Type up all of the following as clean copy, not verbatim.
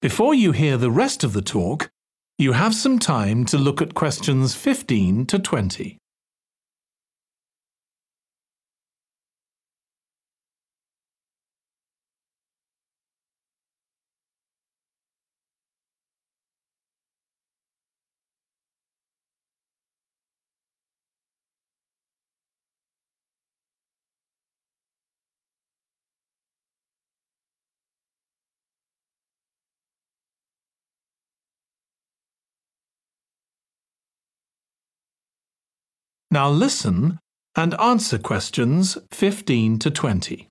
Before you hear the rest of the talk, you have some time to look at questions 15 to 20. Now listen and answer questions 15 to 20.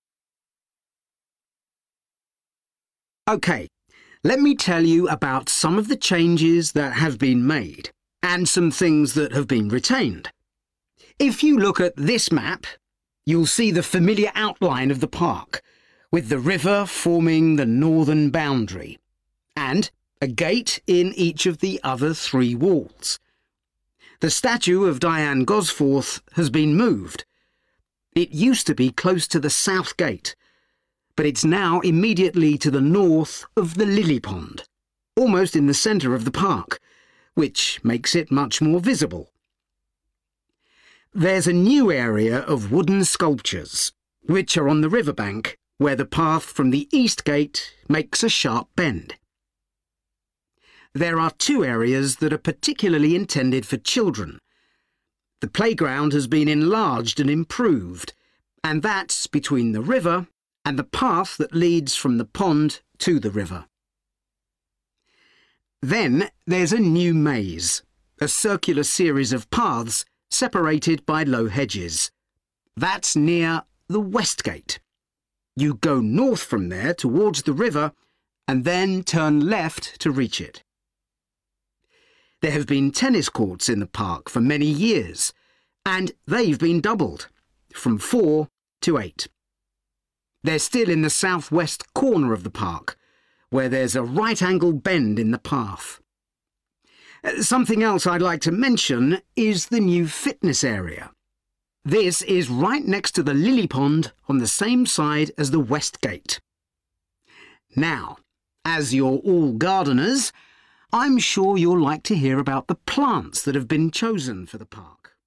OK, let me tell you about some of the changes that have been made and some things that have been retained. If you look at this map, you'll see the familiar outline of the park, with the river forming the northern boundary, and a gate in each of the other 3 walls. The statue of Diane Gosforth has been moved. It used to be close to the south gate, but it's now immediately to the north of the lily pond, almost in the centre of the park, which makes it much more visible. There's a new area of wooden sculptures, which are on the riverbank, where the path from the east gate makes a sharp bend. There are 2 areas that are particularly intended for children. The playground has been enlarged and improved, and that's between the river and the path that leads from the pond to the river. Then there's a new maze, a circular series of paths separated by low hedges. That's near the west gate. You go north from there towards the river and then turn left to reach it. There have been tennis courts in the park for many years, and they've been doubled, from 4 to 8. They're still in the southwest corner of the park, where there's a right-angle bend in the path. Something else I'd like to mention is the new fitness area. This is right next to the lily pond on the same side as the west gate. Now, as you're all gardeners, I'm sure you'll like to hear about the plants that have been chosen for the park.